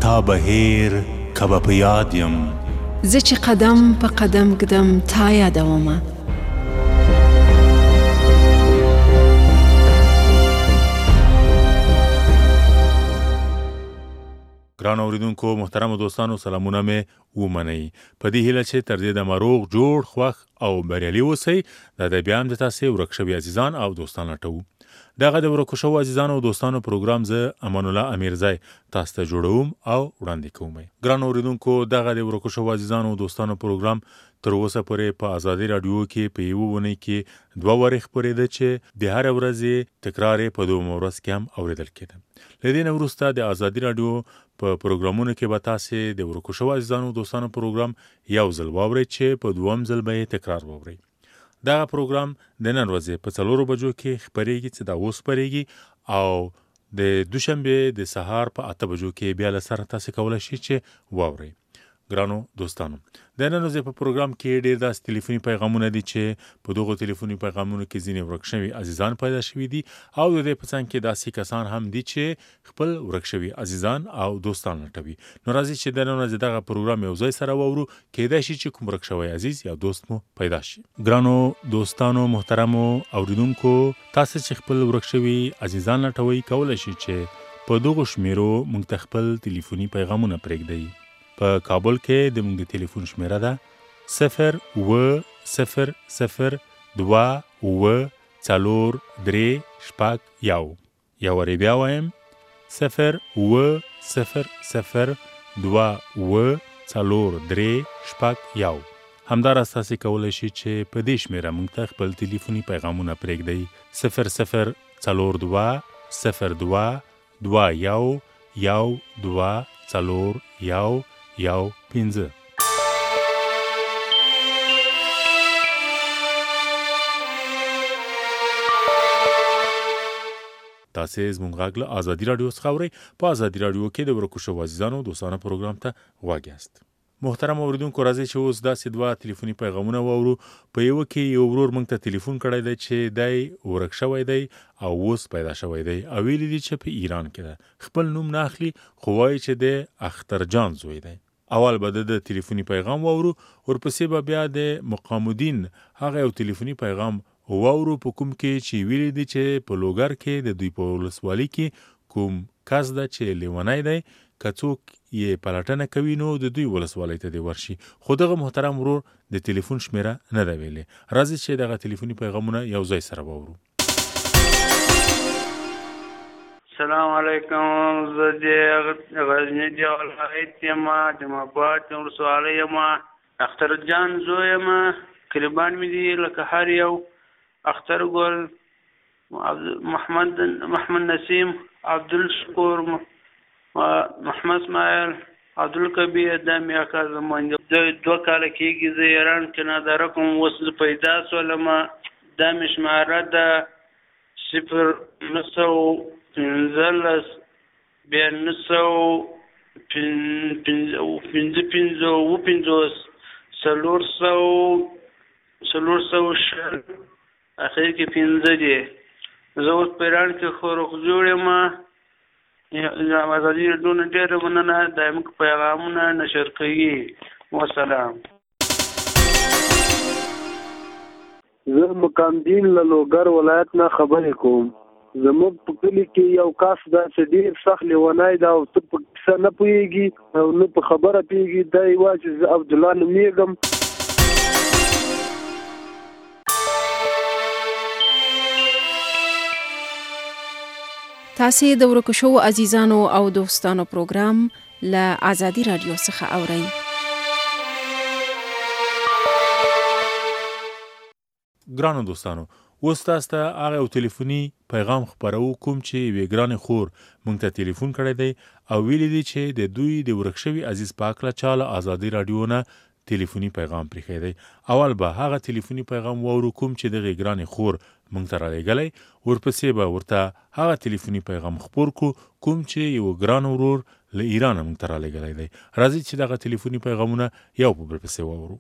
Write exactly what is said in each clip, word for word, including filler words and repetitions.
تا بهیر کبه په یاد یم زه چې قدم په قدم ږدم تا یادومه. ګران اوریدونکو محترم دوستانو سلامونه مې ومنئ. په دې هیله چې تر دې دمه روغ جوړ خوښ او بریالي اوسئ. دا د بیا هم د تاسې ورک شوي عزیزان او دوستان لټوو. دغه د ورکو شوو عزیزانو او دوستانو پروګرام زه امان الله امیرزی تاسو ته جوړوم او وړاندې کوم. ګران اوریدونکو دغه د ورکو شوو عزیزانو او دوستانو پروګرام تر اوسه پورې په ازادي رادیو کې په یوه اونۍ کې دوه وارې خپرېده چې د هر ورځې تکرار په دوه ورځ کې هم اوریدل کېده. له دې نه وروسته د ازادي رادیو په پروګرامونو کې به تاسې د ورکو شوو عزیزانو او دوستانو پروګرام یو ځل واورئ چې په دویم ځل به یې تکرار واورئ. دغه پروګرام د نن ورځې په څلورو بجو کې خپرېږي چې دا اوس خپرېږي او د دوشنبې د سهار په اته بجو کې بیا له سره تاسې کولی شئ چې واورئ. ګرانو دوستانو د نن ورځې په پروګرام کې ډېر داسې ټلیفوني پیغامونه دي چې په دغو ټلیفوني پیغامونو کې ځینې ورک شوي عزیزان پیدا شوي دي او د دې په څنګ کې داسې کسان هم دي چې خپل ورک شوي عزیزان او دوستان لټوي. نو راځئ چې د نن ورځې دغه پروګرام یو ځای سره واورو. کیدای شي چې کوم ورک شوی عزیز یا دوست مو پیدا شي. ګرانو دوستانو محترمو اوریدونکو تاسو چې خپل ورک شوي عزیزان لټوي کولی شي چې په دغو شمیرو موږ ته خپل ټلیفوني پیغامونه پرېږدئ. په کابل کې د موږ د ټلیفون شمیره ده صفر اوه صفر صفر دوه اوه څلور درې شپږ یو. یو وارې بیا وایم صفر اوه صفر صفر دوه اوه څلور درې شپږ یو. همداراز تاسې کولی شئ چې په دې شمیره موږ ته خپل ټلیفوني پیغامونه پرېږدئ. صفر صفر څلور دوه صفر دوه دوه یو یو دوه څلور یو یو پنځه. تاسې زموږ غږ له ازادي راډیو څخه اورئ. په ازادي راډیو کې د ورکو شوو عزیزانو دوستانو پروګرام ته غوږ یاست. محترم اوریدونکو راځئ چې اوس داسې دوه ټلیفوني پیغامونه واورو. په یوه کې یو ورور موږ ته ټلیفون کړی دی چې دی ورک شوی دی او اوس پیدا شوی دی او ویلي دي چې په ایران کې ده. خپل نوم نه اخلي خو وایي چې دی اخترجان زوی دی. اول به د ټلیفوني پیغام واورو ورپسې به بیا د مقام الدین هغه یو ټلیفوني پیغام واورو په کوم کې چې ویلي دي چې په لوګر کې د دوی په ولسوالۍ کې کوم کس ده چې لیونی دی که څوک یې پلټنه کوي نو د دوی ولسوالۍ ته دې ورشي. خو دغه محترم ورور د ټلیفون شمیره نه ده ویلې. راځئ چې دغه ټلیفوني پیغامونه یو ځای سره واورو. السلام علیکم. زه د غزني د ولایت یم د مبات ولسوالۍ یم. اخترجان زوی یم. کلیبان مې دي لکه هر یو اخترګل محمد محمد نسیم عبدالشکور محمد اسماعیل عبدالکبیر. دا مې اکا زمان د دوه کاله کېږي زه ایران کې ناداره کوم. اوس زه پیدا سولم. دا مې شماره ده صفر نه سوه پنځلس بیا نه سوه پنځه پنځه اووه پنځوس څلور سوه څلور سوه شل اخر کې پنځه دي. زه اوس په ایران کې خو روغ جوړ یم. ازادي راډیو نه ډېره مننه دا زموږ پیغامونه نشر کوي. والسلام. زه مقام الدین له لوګر ولایت نه خبرې کوم. زموږ په کلي کې یو کس دا چې ډېر سخت لیونی ده او ته په کیسه نه پوهېږي او نه په خبره پوهېږي. دا یې وایي چې زه عبدالله نومېږم. تاسې د ورکو شوو عزیزانو او دوستانو پروګرام له ازادي راډیو څخه اورئ. ګرانو دوستانو اوس تاسو ته هغه یو ټلیفوني پیغام خپرو کوم چې یوې ګرانې خور موږ ته ټلیفون کړی دی او ویلي دي چې د دوی د ورک شوي عزیز په هکله چا له ازادي راډیو نه ټلیفوني پیغام پرېښی دی. اول به هغه ټلیفوني پیغام واورو کوم چې دغې ګرانې خور موږ ته رالیږلی. ورپسې به ورته هغه ټلیفوني پیغام خپور کړو کوم چې یو ګران ورور له ایرانه موږ ته رالیږلی دی. راځئ چې دغه ټلیفوني پیغامونه یو په بل پسې واورو.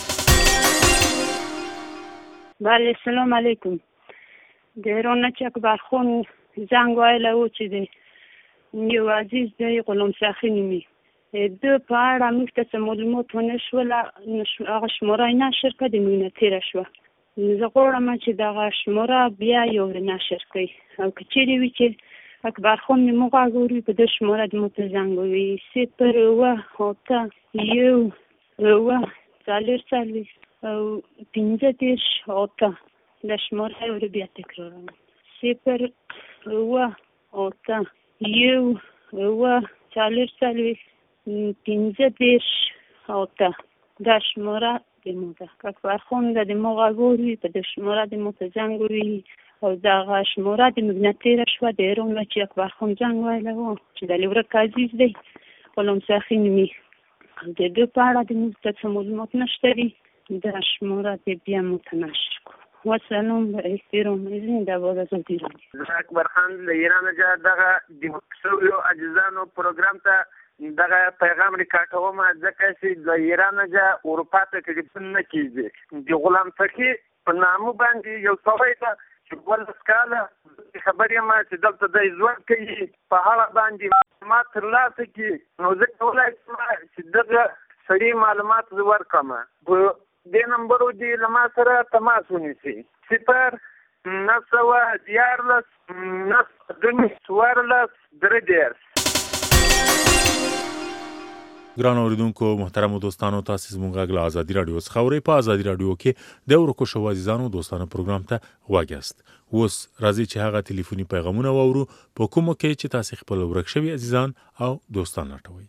بله سلام علیکم. د ایران نه چې اکبر خان زنگ ویلی و چې د یو عزیز دی غلام ساخي نومي. د په اړه موږ ته څه معلومات ونه شول، هغه شماره یې نشر کړه، د موږ نه تېره شوه. زه غواړم چې دغه شماره بیا یو نشر کړئ، او که چېرې وي چې اکبر خان مې مو غږ اوري، په دې شماره د مو ته زنګ ووهي: صفر اووه اته یو اووه څلور څلوېښت او پنځه دېرش اته. دا شماره یې ور بیا تکراروم: صفر اووه اته یو اووه څلور څلوېښت پنځه دېرش اته. دا شماره د مو ده. که اکبر خان د مو غږ اوري، په دې شماره د مو ته زنګ ووهي، او دغه شماره د موږ نه تېره شوه. د ایران نه چې اکبر خان جنګ ویلی و، چې د لیورک عزیز دی غلام ساخي نومي، د ده په اړه د موږ ته څه معلومات نشته دي. دا شماره د بیا مو ته نشر کړو. وسلام به احترام زنده باد ازادي رادیو. زه اکبر خان له ایران څخه دغه د شویو عزیزانو پروګرام ته دغه پیغام ریکارډوم، ځکه چې د ایران څخه اروپا ته ټلیفون نه کېږي. د غلام ساخي په نامه باندې یو سړی ته چې ولس کاله خبر یم چې دلته دی ژوند کوي، په هغه باندې معلومات ترلاسه کړي، نو زه کولی شم چې دغه سړي معلومات زه ورکړم. په دې نمبرو دې له ما سره تماس ونیسي: صفر نهه سوه دیارلس نهه دوه څوارلس درې دېرش. ګرانو اوریدونکو محترمو دوستانو، تاسو زموږ غږ له ازادي راډیو څخه اورئ. په ازادي راډیو کې د ورکو شو عزیزانو دوستانو پروګرام ته غوږ یاست. اوس راځي چې هغه ټلیفوني پیغامونه واورو په کومو کې چې تاسو خپل ورک شوي عزیزان او دوستان لټوي.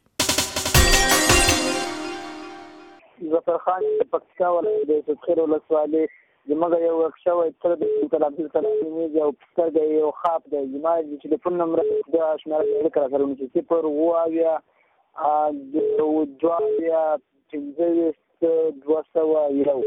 ظفر خان پکتیا ولایت د تخیر ولسوالۍ زموږ یو ورک شوی تر د ډاکټر عبدالکلام میز او سترګې یو خاپ دی. زما د ټلیفون نمبر د شماره اړیکه راسره ونیسئ: صفر اووه اویا دوه اویا پنځه ویشت دوه سوه یو.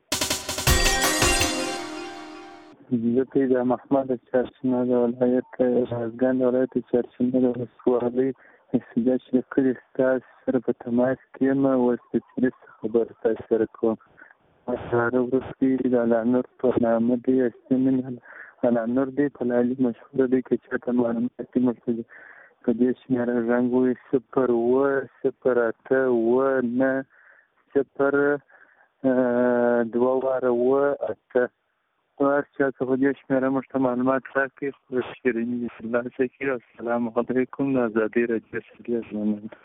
زه د محمد چارچینه د ولایت ارزګان د ولایت چارچینه د ولسوالۍ استجاج د کلي ستاسو سره په تماس کې یم او سپېڅلي خبره تاسو سره کوم. هغه وروستي د علانور په نامه دی، اصلي نوم علانور دی، په لالي مشهوره دی. که چاته معلومات دي موږ په دې شمېره زنګ ووهي: صفر اووه صفر اته اووه نهه صفر دوه واره اووه اته. هر چا څه په دې شمېره موږ ته معلومات راکړي، خو شیریني دې ترلاسه کړي. السلام علیکم. د ازادي راډیو څخه ډېر مننه.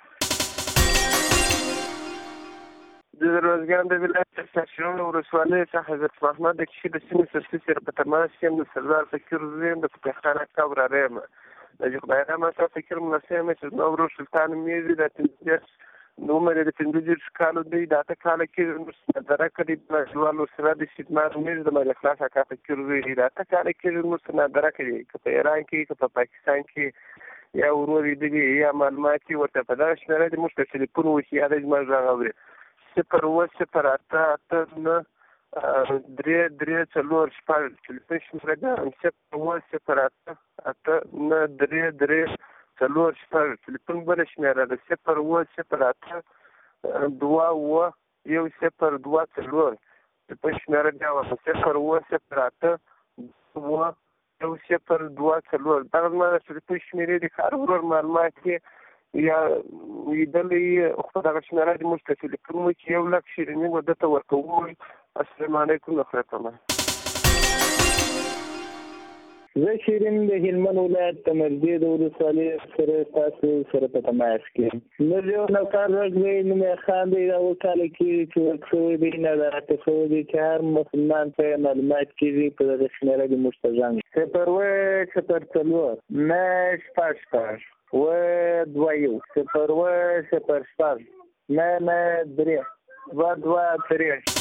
زه د روزګان د ولایت چارچینو ولسوالۍ څخه حضرت محمد د کشي د سیمې سرسي سره په تماس یم. د سردار فقیر زوی یم، د فتح خان اکا وراره یم. د خدای رحمت څخه فکر مناسب یم چې زما ورور سلطان میزي د پنځه دېرش د عمر د پنځه دېرش کالو دی. د اته کاله کې مصدره کړې ماشوالو سره د سیدمار میز د ملک خلاص اکا فکر زوی دی. د اته کاله کې مصدره کړې، که په ایران کې که په پاکستان کې یا ورور یې دی یا معلومات یې ورته په دغه شمېره د موږ ته ټلیفون وشي یا د زما غږ اوري: صفر اووه صفر اته اته نهه درې درې څلور شپږ. ټلیفون شمېره ده: صفر اووه صفر اته اته نهه درې درې څلور شپږ. ټلیفون بله شمېره ده: صفر اووه صفر اته دوه اووه یو صفر دوه څلور. ټلیفون شمېره بیا واخله: صفر اووه صفر اته دوه یو صفر دوه څلور. دغه زما د ټلیفون شمېرې د هر ورور معلومات کې یا لیدلی خو دغه شمېره د موږ ته ټلیفون وکړي، یو لک شیریني به ده ته ورکوو. السلام علیکم نفرت الله. زه شیرین د هلمند ولایت د مرجې د ولسوالۍ سره تاسو سره په تماس کې یم. زه یو نوکر ورک دی، نوم یې خان دی. دا اووه کاله کېږي چې ورک شوی دی، نه دا راته شوی دی چې هر مسلمان ته یې معلومات کېږي په دغه شمېره کې موږ ته زنګ: صفر اووه صفر څلور نهه شپږ شپږ اووه دوه یو صفر اووه صفر شپږ نهه نهه درې دوه دوه درې.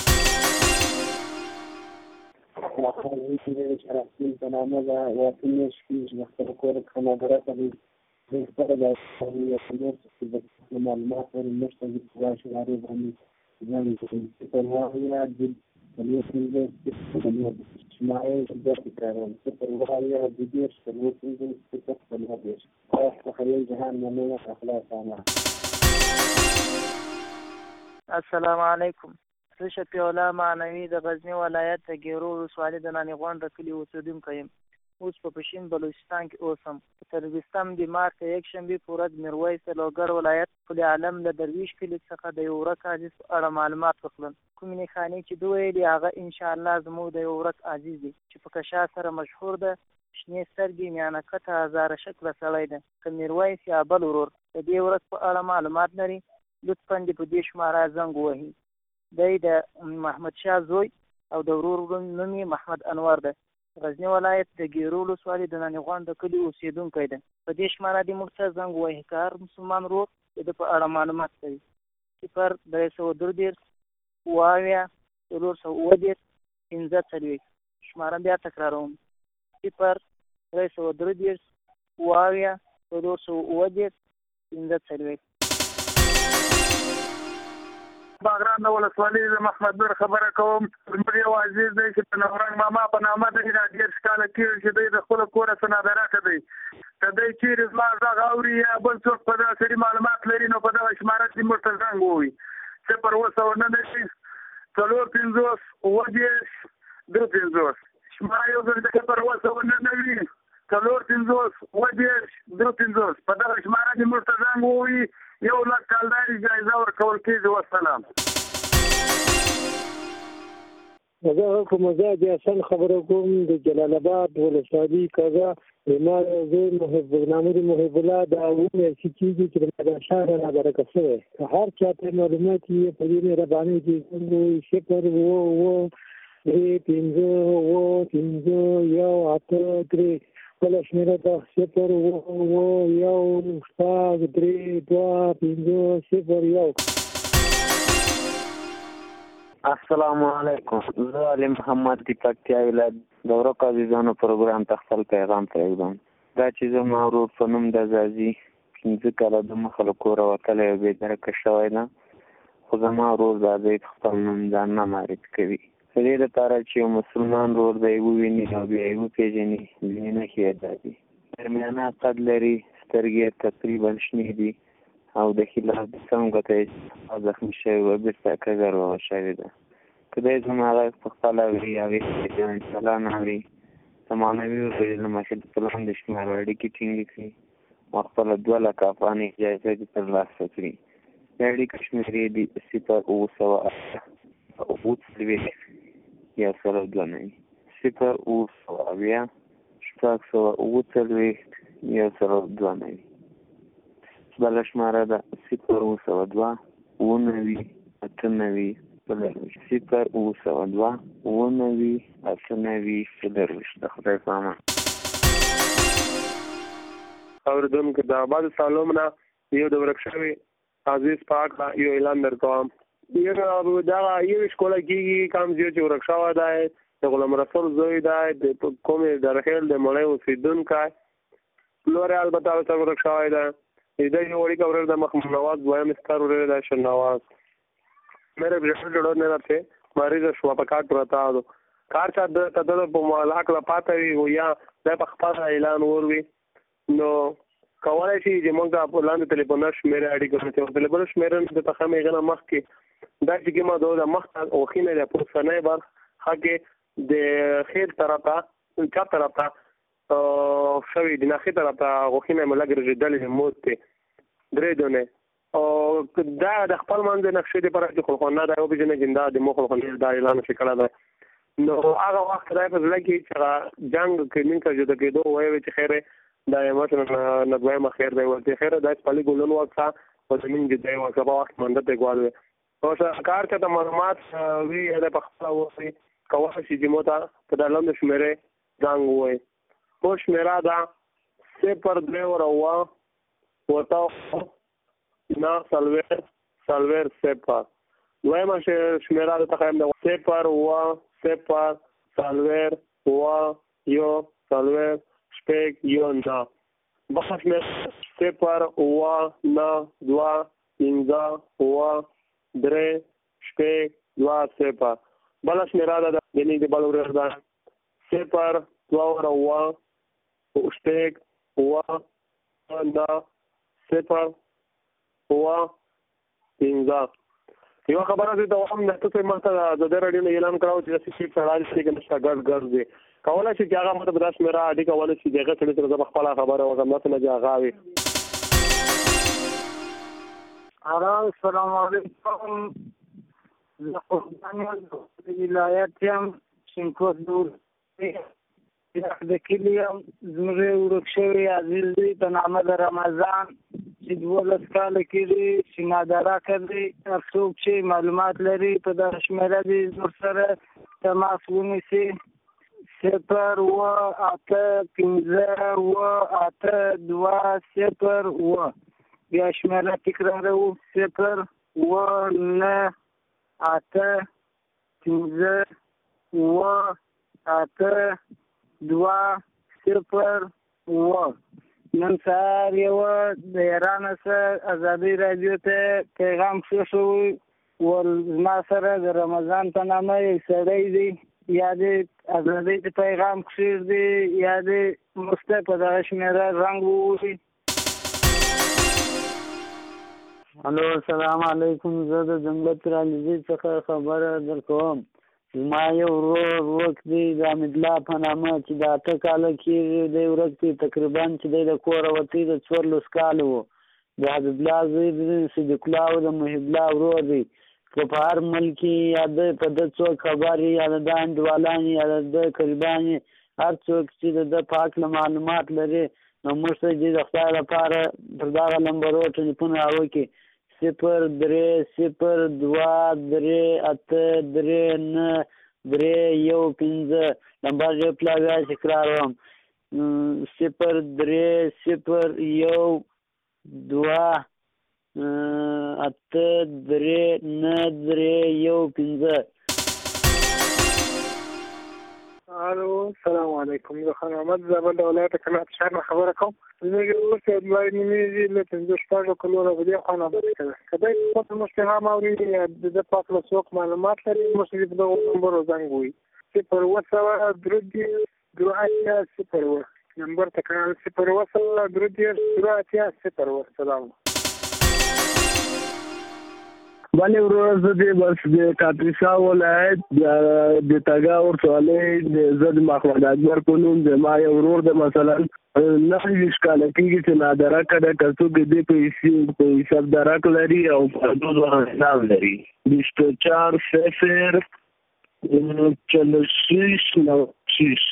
په نامه ده واته میاشت کېږي د خپل کور خانهګره ته دی بهتره ده چې د معلومات ورې موږ ته د پوره شمارې باندې زنګ وکړي. صفر اووه اویا څلور پنځه شمارې بیا تکراروم: صفر اووه اویا دوه دېرش څلور پنځه صفر څلور دېرش. تاسو څخه یو جهان مننه. اخلاص عامه. السلام علیکم. زه شفیع الله معنوي د غزني ولایت د ګیرو ولسوالۍ د ناني غونډه کلي اوسېدونکی یم. اوس په پشین بلوچستان کې اوسم. په څلوېښتم د مارچ یک شنبې په ورځ میرویس د لوګر ولایت پل عالم له درویش کلي څخه د یو ورک عاجز په اړه معلومات واخلم. کومې نښانې چې ده ویلي هغه انشاءالله زموږ د یو ورک عاجز دی چې په کشا سره مشهور ده، شنې سترګې، میانه کته، هزاره شکله سړی ده. که میرویس یا بل ورور د دې ورځ په اړه معلومات لري لطفا دې په دې شماره زنګ ووهي. دی د محمد شاه زوی او د ورور نوم یې محمد انور ده. غزني ولایت د ګیرو ولسوالۍ د نانیغوان د کلي اوسېدونکی ده. په دې شماره دې موږ ته زنګ ووهي که هر مسلمان ورور د ده په اړه معلومات کوي. صفر درې سوه درې دېرش اووه اویا څلور سوه اووه دېرش پنځه څلوېښت. شماره بیا تکراروم: صفر درې سوه درې دېرش اووه اویا څلور سوه اووه دېرش پنځه څلوېښت. باغران د ولسوالۍ د محمد نور خبره کوم. زموږ یو عزیز دی چې په نورنګ ماما په نامه دی، دا دېرش کاله کېږي چې دی د خپلو کوره څه نادرکه دی. که دی چېرې زما غږ اوري یا بل څوک په دغه سړي معلومات لري نو په دغه شماره کې موږ ته زنګ ووهي: صفر اووه سوه نهه دېرش څلور پنځوس اووه دېرش درې پنځوس. شماره یو ځل د صفر اووه سوه نهه نوي څلور پنځوس اووه دېرش درې پنځوس. په دغه شماره کې موږ ته زنګ ووهي. یو لک کالداري جایزه ورکول کېږي. وسلام. زه کوم ځای د حسن خبره کوم د جلال آباد ولسوالۍ کږه. زما زوی محب نامور محب الله دا اووه میاشتې کېږي چې د مدرسه نه نابرکه شوی. که هر چا ته معلومات یې په دې مهربانۍ کې زنګ ووهي: صفر اووه اووه درې پنځه اووه پنځه یو اته درې. بله شمېره ده: صفر اووه اووه یو شپږ درې دوه پنځه صفر یو. السلام علیکم. زه علي محمد د پکتیا ولایت د ورکو عزیزانو پروګرام ته خپل پیغام پرېږدم. دا چې زما ورور په نوم د ځاځي پنځه کاله دمخه له کوره وتلی او بېدرکه شوی ده، خو زما ورور دا دی خپل نوم ځان نه معرفي کوي. د دې لپاره چې یو مسلمان ورور دی وویني او بیا یې وپېژني، ځینې نښې یې دا دي: درمیانه قد لري، سترګې یې تقریبا شنې دي او د ښي لاس د څنګ ګوته یې زخمي شوې وه، بېرته کږه روغه شوې ده. که دی زما غږ په خپله اوري او یې انشاءالله نه اوري، د معنوي ورورۍ له مخې د پلان د شمارو اړیکې ټینګې کړي او خپله دوه لکه افغانۍ جایزه دې ترلاسه کړي. د اړیکو شمېرې دي: صفر اووه سوه اته اووه څلوېښت یو سل او دوه نوي، صفر اووه سوه اویا شپږ سوه اووه څلوېښت یو سل او دوه نوي. بله شماره ده: صفر اووه سوه دوه اووه نوي اته نوي څلرویشت، صفر اووه سوه دوه اووه نوي اته نوي څلرویشت. د خدای په امان. اورېدونکو د آباد سالوم نه یو د ورک شوي عزیز په هکله یو اعلان در کوم. دغه یویشت کاله کېږي کوم ځای چې ورک شوی دی، د غلام رسول زوی دی، د کومې درخیل د مړی اوسېدونکی، پلور یې البته ورته ورک شوی دی. د یو وړوکی ورور د محمد نواز، دویم ستر ورور دی شهنواز. میرے بزرگ ډېر نه راته مریض شو په کار پرتا دو کار چا د تدل په ملاک لا پاتوي او یا د په خپل اعلان وروي نو کولای شي چې موږ د پلاند ټلیفون شمیره اړیکه کوو. ټلیفون شمیره د تخمه غنه مخ کې دا چې ما دوه مخ او خینه د پوسنه بار هغه د خیر طرفه چا طرفه او شوی د نخې طرفه غوښینه ملګری جدل موت درې دونه او دا د خپل منځ نقشې د پر چې خلخونه دا یو بجنه جندا د مخ خلخونه دا اعلان شکړه ده نو هغه وخت راځي په لکه چې جنگ کې من کا جوړ کېدو وایي چې خیره دا مثلا نه دوی مخیر دی ورته خیره د خپل ګولن وکړه او د من دې یو څه په وخت منډه ته غواړي او کار ته د معلومات وی د پخپل وسی کوه چې موتا په دلاند شمیره ځنګ وای په شمیره دا صفر درې وروا وتا نا سلویر سلویر صفر دویمه شمیره د تخیم د صفر وا صفر سلویر وا یو سلویر شپږ یو نه بخښ مې صفر وا نه دوا پنځه وا درې شپږ دوا صفر بل شمیره ده یعنی د بل ورځ ده صفر دوا وا شپږ وا نه صفر وا پنځه یو خبره دې ته هم نه ته ماته د دې راډیو نه اعلان کړو چې چې په اړه څه کې نشته ګډ ګډ دی کولای شي چې هغه ماته بداس مې را اډي کولای شي دغه څه سره د خپل خبره وکم نه نه هغه وي. السلام علیکم. زه قرباني ولایت یم شینکوټ دور د کلي یم. زموږ ورک شوی عزیز دی په نامه د رمضان چې دولس کاله کېږي چې نادراکه دی. هر څوک چې معلومات لري په دغه شمېره دي زموږ سره تماس ونیسي. صفر اووه اته پنځه اووه اته دوه صفر اووه. بیا شمېره تکراروو صفر اووه نه اته پنځه اووه اته دوه صفر اووه. نن سهار یوه د ایران څخه ازادۍ راډیو ته پیغام کېښوی ول زما سره د رمضان په نامه یو سړی دی یا دې ازادۍ ته پیغام کېږدي یا دې موږ ته په دغه شمېره رنګ ووهي. الو السلام علیکم. زه د جنګلت علیزي څخه خبره درکوم. زما یو ورور ورک دی د حمیدالله په نامه چې د اته کاله کېږي دی ورک دی تقریبا چې دی د کوره وتی د څوارلس کاله و. د حبیبالله زوی دی صدیق الله او د محب الله ورور دی. که په هر ملک یا د په د څوک خبر یا د د انډیوالان یا د قریبان هر څوک چې د د په هکله معلومات لري نو موږ ته دې د خدای لپاره پر دغه نمبرو ټلیفون راوکړي صفر درې صفر دوه درې اته درې نه درې یو پنځه نمبر یې پلا بیا تکراروم صفر درې صفر یو دوه اته درې نه درې یو پنځه. الو السلام علیکم. زه خان احمد زابل د ولایت کلات شهر نه خبره کوم. زموږ اوس ادلای نیمېږي له پنځه شپږو کلونو په دې خانه باندې کدی په مستحام اوري د پاک له څوک معلومات لري مسجد په دغه نمبر زنګ وي صفر وسوه درې دوه اتیا صفر و نمبر تکرار صفر وسوه درې دوه اتیا صفر و. سلام. بله ورځ دې بس د کاپیسا ولایت د تګا ورسوالۍ زه د محمد اکبر په نوم د ما یو ورور د مثلا نهه ویشت کاله کېږي چې نادرکه ده که څوک دې په حساب درک لري او په دود حساب لري بیست و چهار صفر چهل و شش نود شش.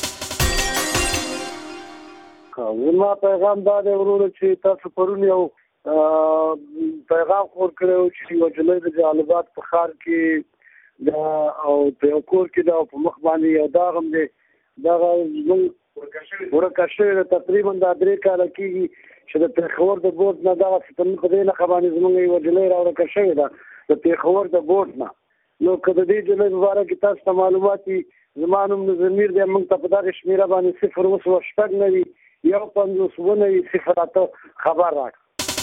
زما پیغام دا دی ورور چې تاسو پرون یو پیغام خور کړو چې یو جلۍ د جالبات په ښار کې او په یو کور کې دا په مخ باندې یو داغ هم دی دغه زموږ ورکه شوې ده تقریبا دا درې کاله کېږي چې د پېښور د بورډ نه دغه په دې نښه باندې زموږ یوه جلۍ راورکه شوې ده د پېښور د بورډ نه. نو که د دې جلۍ په باره کې تاسو ته معلومات وي زما نوم نظمیر دی موږ ته په دغه شمېره باندې صفر اووه شپږ نوي یو پنځوس اووه نوي صفر اته خبر راکړه.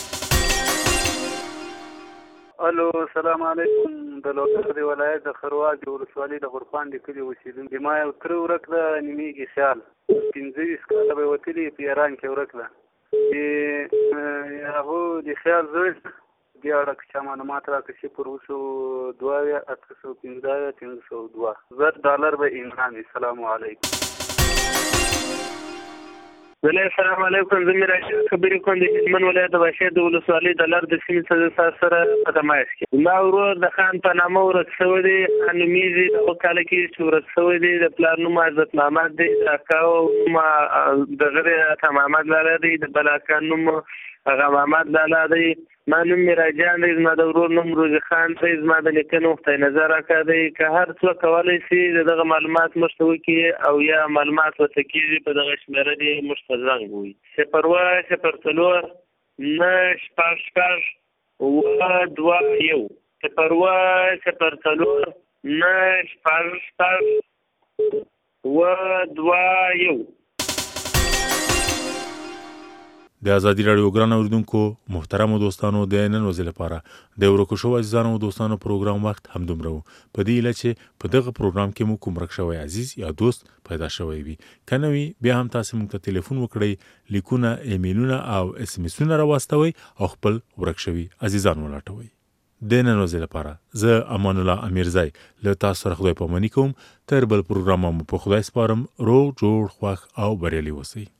الو السلام علیکم. د لوګر د ولایت د خرواج ولسوالۍ د غرفان د کلي اوسېدونکی ما یو تره ورک ده نیمېږي خیال پنځه ویشت کاله به وتلي په ایران کې ورک ده چې هغه د خیال زوی دې اړه که چا معلومات راکړي صفر اووه سوه دوه اویا اته سوه پنځه اویا پنځه سوه دوه زر ډالر به انعام وي. السلام علیکم. السلام علیکم. زه میراشد خبرې کوم د هلمند ولایت د باشیر د ولسوالۍ د لر د سیمې څخه سره په تماس کې. ما ورور د خان په نامه ورک شوی دی نومیږي د اوه کاله کې چې ورک شوی دی د پلار نوم عزت محمد دی د اکا نوم د غره عطا محمد لالا دی د بل اکا نوم هغه محمد لالا دی. ما نوم میراجان دی زما د ورور نوم روزي خان دی زما د نیکه نوم خدای نظر اکا دی. که هر څوک کولی شي دغه معلومات موږ ته وکړي او یا معلومات ورته کېږي په دغه شمېره دی موږ ته زنګ ووهي صفر اووه صفر څلور نه شپږ شپږ اووه دوه یو صفر اووه صفر څلور نه شپږ شپږ اووه دوه یو. د ازادي راډیو ګران اوریدونکو محترمو دوستانو د نن ورځې لپاره د ورکو شو عزیزانو او دوستانو پروګرام وخت همدومره و په دې هیله چې په دغه پروګرام کې مو کوم ورک شوی عزیز یا دوست پیدا شوی وي که نه وي بیا هم تاسو موږ ته ټلیفون وکړئ لیکونه ایمیلونه او اس ام اسونه راواستوئ او خپل ورک شوي عزیزان ولټوئ. د نن ورځې لپاره زه امان الله امیرزی له تاسو سره خدای پاماني کوم. تر بل پروګرام مو په خدای سپارم. روغ جوړ خوښ او بریالي اوسئ.